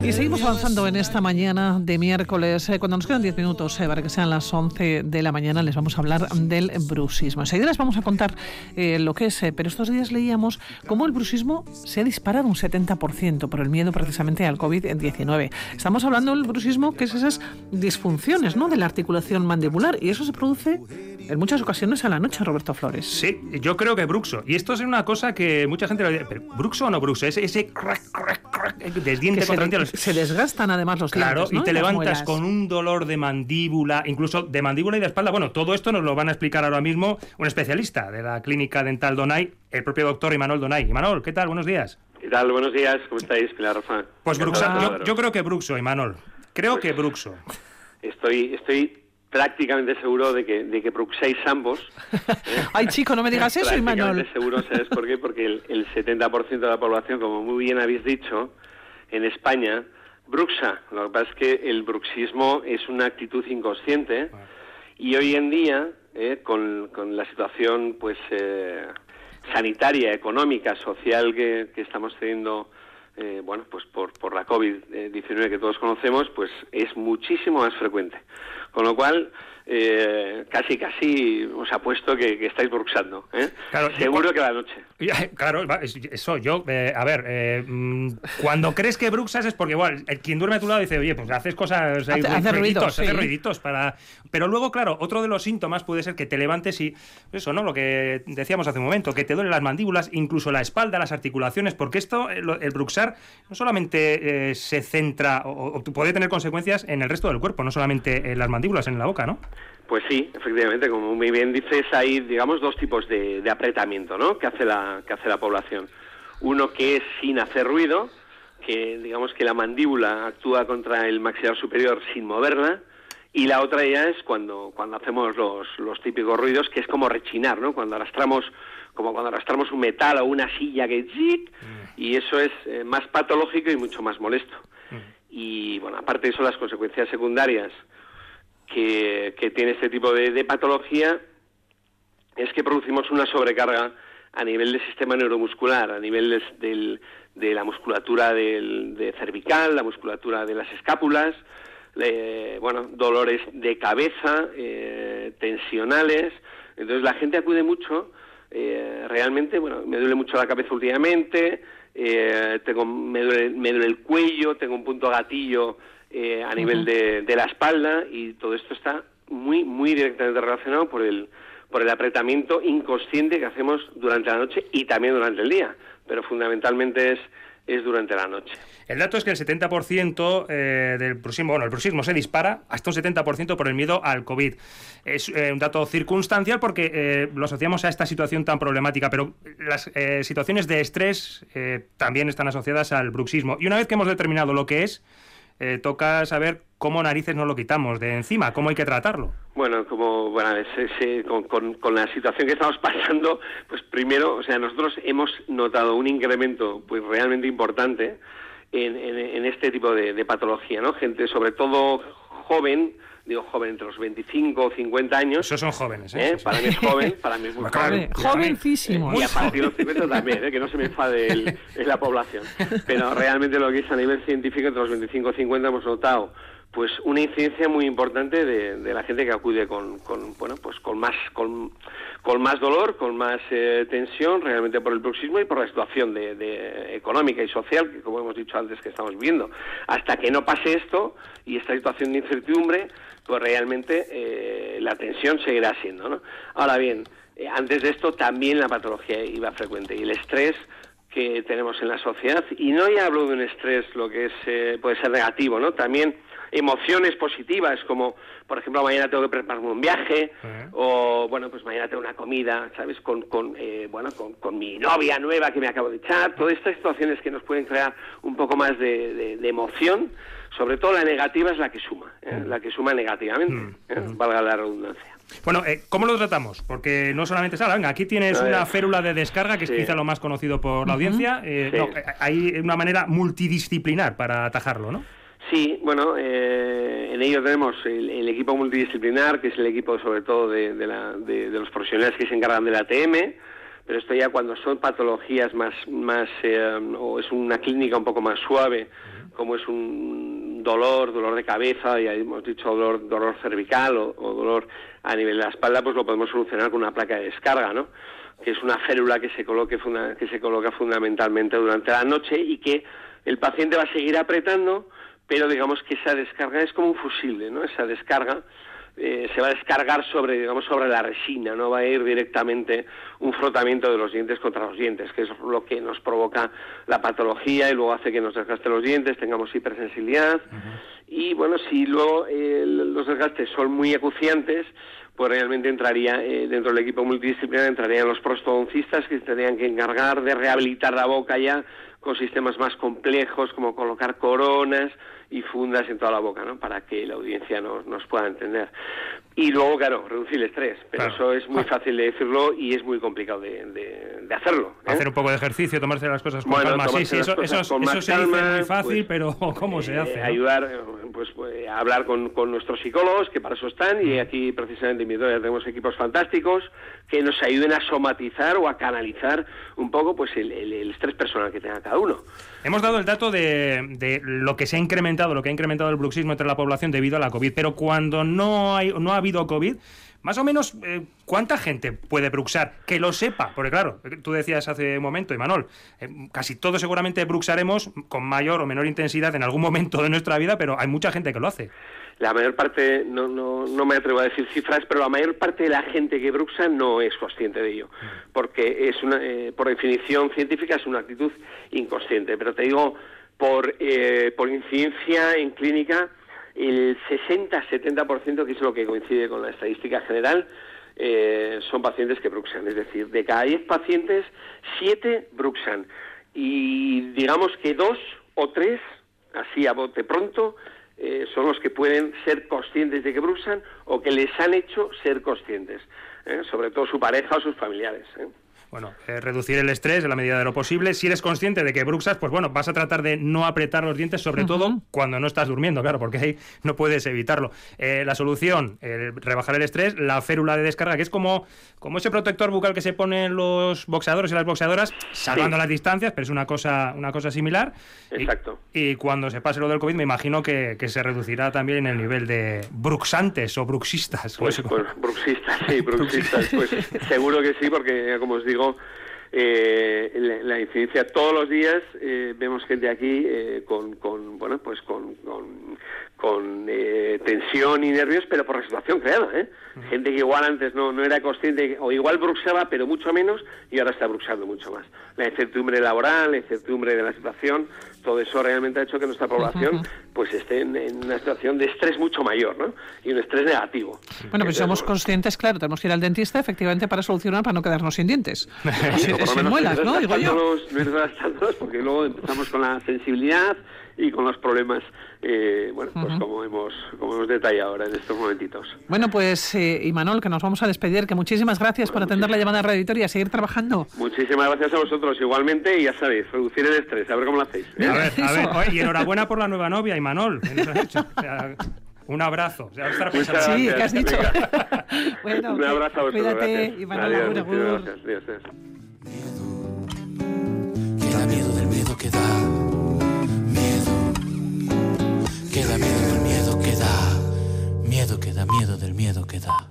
Y seguimos avanzando en esta mañana de miércoles. Cuando nos quedan 10 minutos para que sean las 11 de la mañana, les vamos a hablar del bruxismo. Enseguida les vamos a contar lo que es, pero estos días leíamos cómo el bruxismo se ha disparado un 70% por el miedo precisamente al COVID-19. Estamos hablando del bruxismo, que es esas disfunciones, ¿no?, de la articulación mandibular, y eso se produce en muchas ocasiones a la noche, Roberto Flores. Sí, yo creo que bruxo. Y esto es una cosa que mucha gente lo dice, ¿pero bruxo o no bruxo? Ese crack, del diente contra diente. Se desgastan además los dientes, claro, ¿no?, y te levantas con un dolor de mandíbula, incluso de mandíbula y de espalda. Bueno, todo esto nos lo van a explicar ahora mismo un especialista de la Clínica Dental Donay, el propio doctor Imanol Donay. Imanol, ¿qué tal? Buenos días. ¿Qué tal? Buenos días. ¿Cómo estáis, Pilar, Rafa? Pues yo creo que bruxo, Imanol. Creo que bruxo. Estoy prácticamente seguro de que bruxéis ambos. Ay, chico, no me digas eso, Imanol. Prácticamente seguro, ¿sabes por qué? Porque el 70% de la población, como muy bien habéis dicho, en España bruxa. Lo que pasa es que el bruxismo es una actitud inconsciente y hoy en día, con la situación pues sanitaria, económica, social que estamos teniendo, pues por la COVID-19 que todos conocemos, pues es muchísimo más frecuente. Con lo cual, casi os apuesto que estáis bruxando, ¿eh? Claro, seguro que la noche. Claro, eso yo, cuando crees que bruxas es porque igual quien duerme a tu lado dice, oye, pues haces cosas, hace ruiditos para... Pero luego, claro, otro de los síntomas puede ser que te levantes y eso, ¿no? Lo que decíamos hace un momento, que te duelen las mandíbulas, incluso la espalda, las articulaciones, porque esto, el bruxar, no solamente se centra o puede tener consecuencias en el resto del cuerpo, no solamente en las mandíbulas, en la boca, ¿no? Pues sí, efectivamente, como muy bien dices, hay, digamos, dos tipos de apretamiento, ¿no?, que hace la población. Uno que es sin hacer ruido, que digamos que la mandíbula actúa contra el maxilar superior sin moverla, y la otra ya es cuando hacemos los típicos ruidos, que es como rechinar, ¿no?, cuando arrastramos un metal o una silla que y eso es más patológico y mucho más molesto. Y bueno, aparte de eso, las consecuencias secundarias que tiene este tipo de patología es que producimos una sobrecarga a nivel del sistema neuromuscular, a nivel de la musculatura de cervical, la musculatura de las escápulas, dolores de cabeza, tensionales. Entonces la gente acude mucho, realmente, me duele mucho la cabeza últimamente, me duele el cuello, tengo un punto gatillo a nivel de la espalda, y todo esto está muy, muy directamente relacionado por el apretamiento inconsciente que hacemos durante la noche y también durante el día, pero fundamentalmente es durante la noche. El dato es que el 70% del bruxismo, el bruxismo se dispara hasta un 70% por el miedo al COVID. Es un dato circunstancial porque lo asociamos a esta situación tan problemática, pero las situaciones de estrés también están asociadas al bruxismo. Y una vez que hemos determinado lo que es, toca saber cómo narices nos lo quitamos de encima, cómo hay que tratarlo. Bueno, con la situación que estamos pasando, pues primero, nosotros hemos notado un incremento pues realmente importante en este tipo de patología, ¿no? Gente, sobre todo joven, entre los 25 o 50 años. Esos son jóvenes, ¿eh? Para mí es joven, para mí es muy joven. Jovencísimo. Y a partir de los 50 también, que no se me enfade la población. Pero realmente lo que es a nivel científico, entre los 25 y 50 hemos notado pues una incidencia muy importante de la gente que acude con más dolor, con más tensión, realmente por el bruxismo y por la situación de económica y social, que como hemos dicho antes que estamos viviendo. Hasta que no pase esto y esta situación de incertidumbre, pues realmente la tensión seguirá siendo, ¿no? Ahora bien, antes de esto también la patología iba frecuente, y el estrés que tenemos en la sociedad, y no ya hablo de un estrés lo que es puede ser negativo, ¿no? También emociones positivas, como por ejemplo mañana tengo que prepararme un viaje, o pues mañana tengo una comida, ¿sabes?, con mi novia nueva que me acabo de echar. Todas estas situaciones que nos pueden crear un poco más de emoción, sobre todo la negativa es la que suma, la que suma negativamente, valga la redundancia. Bueno, ¿cómo lo tratamos? Porque no solamente es, venga, aquí tienes una férula de descarga, que es quizá lo más conocido por la audiencia. Hay una manera multidisciplinar para atajarlo, ¿no? Sí, en ello tenemos el equipo multidisciplinar, que es el equipo sobre todo de los profesionales que se encargan del ATM, pero esto ya cuando son patologías más o es una clínica un poco más suave, como es un dolor de cabeza, ya hemos dicho dolor cervical o dolor a nivel de la espalda, pues lo podemos solucionar con una placa de descarga, ¿no? Que es una férula que se coloca fundamentalmente durante la noche y que el paciente va a seguir apretando, pero digamos que esa descarga es como un fusible, ¿no? Esa descarga se va a descargar sobre la resina, no va a ir directamente un frotamiento de los dientes contra los dientes, que es lo que nos provoca la patología y luego hace que nos desgasten los dientes, tengamos hipersensibilidad. Y bueno, si luego los desgastes son muy acuciantes, pues realmente entraría dentro del equipo multidisciplinario, entrarían los prostodoncistas, que se tendrían que encargar de rehabilitar la boca ya con sistemas más complejos, como colocar coronas y fundas en toda la boca, ¿no? Para que la audiencia nos pueda entender. Y luego, claro, reducir el estrés, pero eso es muy fácil de decirlo y es muy complicado de hacerlo, ¿eh? Hacer un poco de ejercicio, tomarse las cosas con calma. Sí, eso se dice muy fácil, pues, pero ¿cómo se hace? Ayudar, pues a hablar con nuestros psicólogos, que para eso están, y aquí precisamente en Vitoria tenemos equipos fantásticos que nos ayuden a somatizar o a canalizar un poco pues el estrés personal que tenga cada uno. Hemos dado el dato de lo que se ha incrementado, lo que ha incrementado el bruxismo entre la población debido a la COVID, pero cuando no ha habido COVID, más o menos, ¿cuánta gente puede bruxar? Que lo sepa, porque claro, tú decías hace un momento, Imanol, casi todos seguramente bruxaremos con mayor o menor intensidad en algún momento de nuestra vida, pero hay mucha gente que lo hace. La mayor parte, no me atrevo a decir cifras, pero la mayor parte de la gente que bruxa no es consciente de ello, porque es por definición científica es una actitud inconsciente. Pero te digo, por incidencia en clínica, el 60-70%, que es lo que coincide con la estadística general, son pacientes que bruxan. Es decir, de cada 10 pacientes, 7 bruxan. Y digamos que 2 o 3, así a bote pronto, son los que pueden ser conscientes de que bruxan o que les han hecho ser conscientes, sobre todo su pareja o sus familiares. Bueno, reducir el estrés en la medida de lo posible. Si eres consciente de que bruxas, pues bueno, vas a tratar de no apretar los dientes, sobre todo cuando no estás durmiendo, claro, porque ahí no puedes evitarlo. La solución, rebajar el estrés, la férula de descarga, que es como ese protector bucal que se ponen los boxeadores y las boxeadoras, salvando las distancias, pero es una cosa similar. Exacto. Y cuando se pase lo del COVID, me imagino que se reducirá también el nivel de bruxantes o bruxistas. Pues bruxistas, sí, bruxistas. Pues seguro que sí, porque como os digo, la incidencia todos los días vemos gente aquí con tensión y nervios, pero por la situación creada, gente que igual antes no era consciente o igual bruxaba, pero mucho menos, y ahora está bruxando mucho más. La incertidumbre laboral, la incertidumbre de la situación, todo eso realmente ha hecho que nuestra población pues esté en una situación de estrés mucho mayor, ¿no? Y un estrés negativo. Bueno, pues somos conscientes, claro, tenemos que ir al dentista efectivamente para solucionar, para no quedarnos sin dientes. Sin muelas, ¿no? Digo yo. No ir gastándolos, porque luego empezamos con la sensibilidad y con los problemas, pues como hemos detallado ahora en estos momentitos. Bueno, pues Imanol, que nos vamos a despedir, que muchísimas gracias por atender la llamada de Radio Victoria, seguir trabajando. Muchísimas gracias a vosotros igualmente, y ya sabéis, reducir el estrés, a ver cómo lo hacéis. A ver, oye, y enhorabuena por la nueva novia, Imanol, que nos has hecho. O sea, un abrazo. O sea, sí, ¿qué has dicho? Bueno, un abrazo a vosotros. Cuídate, Imanol. Adiós, Adiós. Queda miedo del miedo que da. Queda miedo del miedo que da. Miedo que da miedo del miedo que da.